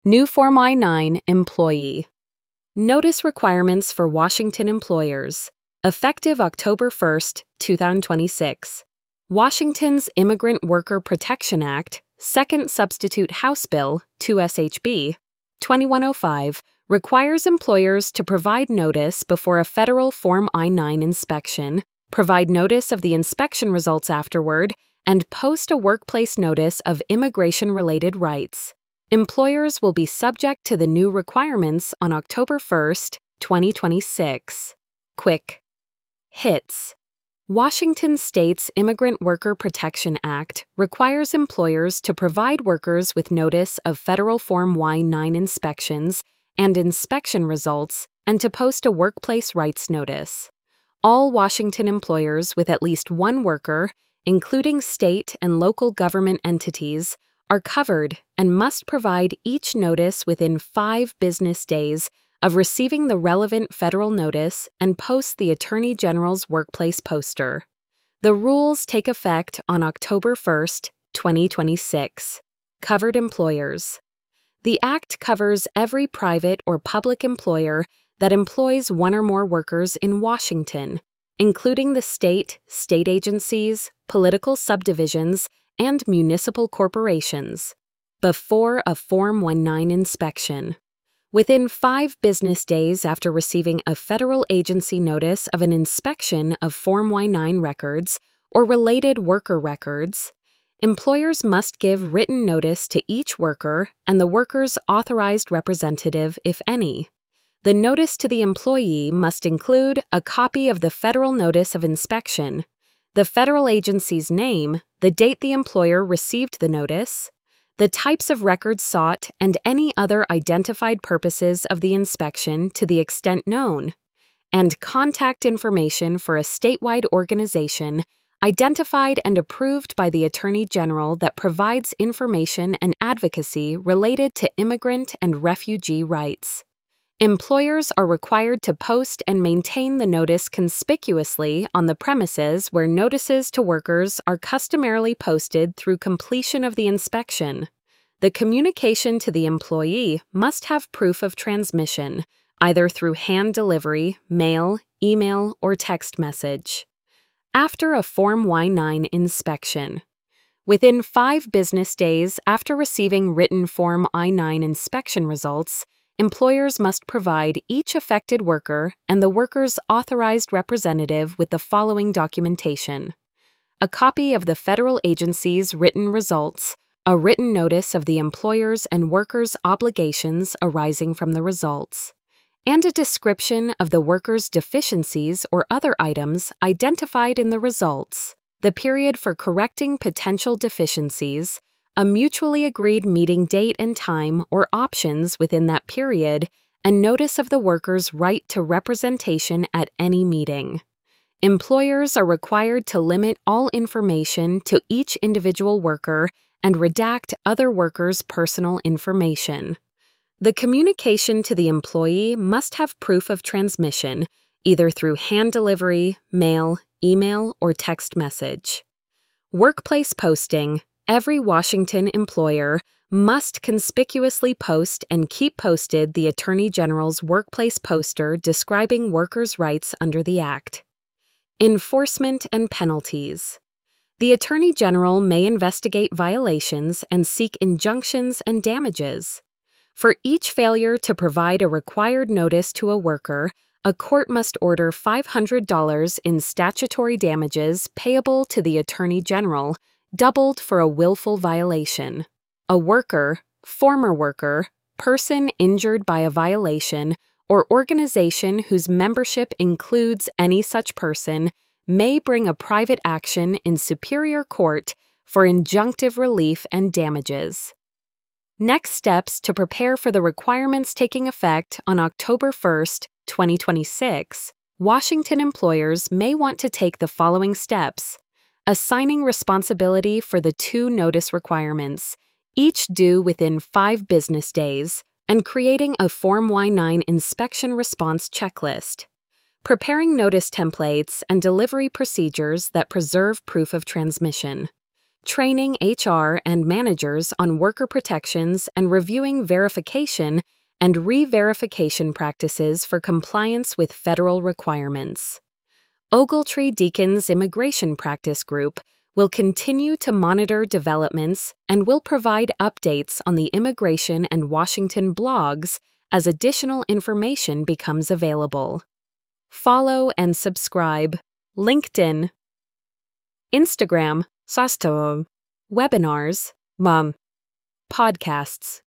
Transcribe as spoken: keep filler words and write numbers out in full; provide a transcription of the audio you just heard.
New Form I nine Employee. Notice requirements for Washington employers. Effective October first, two thousand twenty-six. Washington's Immigrant Worker Protection Act, Second Substitute House Bill, two S H B, twenty-one oh five, requires employers to provide notice before a federal Form I nine inspection, provide notice of the inspection results afterward, and post a workplace notice of immigration-related rights. Employers will be subject to the new requirements on October first, twenty twenty-six. Quick hits. Washington State's Immigrant Worker Protection Act requires employers to provide workers with notice of federal Form I nine inspections and inspection results and to post a workplace rights notice. All Washington employers with at least one worker, including state and local government entities, are covered and must provide each notice within five business days of receiving the relevant federal notice and post the Attorney General's workplace poster. The rules take effect on October first, twenty twenty-six. Covered employers. The Act covers every private or public employer that employs one or more workers in Washington, including the state, state agencies, political subdivisions, and municipal corporations, before a Form I nine inspection. Within five business days after receiving a federal agency notice of an inspection of Form I nine records or related worker records, employers must give written notice to each worker and the worker's authorized representative, if any. The notice to the employee must include a copy of the federal notice of inspection, the federal agency's name, the date the employer received the notice, the types of records sought, and any other identified purposes of the inspection to the extent known, and contact information for a statewide organization identified and approved by the Attorney General that provides information and advocacy related to immigrant and refugee rights. Employers are required to post and maintain the notice conspicuously on the premises where notices to workers are customarily posted through completion of the inspection. The communication to the employee must have proof of transmission, either through hand delivery, mail, email, or text message. After a Form I nine inspection. Within five business days after receiving written Form I nine inspection results, employers must provide each affected worker and the worker's authorized representative with the following documentation: a copy of the federal agency's written results, a written notice of the employer's and worker's obligations arising from the results, and a description of the worker's deficiencies or other items identified in the results, the period for correcting potential deficiencies, a mutually agreed meeting date and time or options within that period, and notice of the worker's right to representation at any meeting. Employers are required to limit all information to each individual worker and redact other workers' personal information. The communication to the employee must have proof of transmission, either through hand delivery, mail, email, or text message. Workplace posting. Every Washington employer must conspicuously post and keep posted the Attorney General's workplace poster describing workers' rights under the Act. Enforcement and penalties. The Attorney General may investigate violations and seek injunctions and damages. For each failure to provide a required notice to a worker, a court must order five hundred dollars in statutory damages payable to the Attorney General, doubled for a willful violation. A worker, former worker, person injured by a violation, or organization whose membership includes any such person may bring a private action in Superior Court for injunctive relief and damages. Next steps to prepare for the requirements taking effect on October first, twenty twenty-six. Washington employers may want to take the following steps: assigning responsibility for the two notice requirements, each due within five business days, and creating a Form I nine inspection response checklist. Preparing notice templates and delivery procedures that preserve proof of transmission. training H R and managers on worker protections and reviewing verification and re-verification practices for compliance with federal requirements. Ogletree Deacon's Immigration Practice Group will continue to monitor developments and will provide updates on the Immigration and Washington blogs as additional information becomes available. Follow and subscribe. LinkedIn, Instagram, Sasto, webinars, mum, podcasts.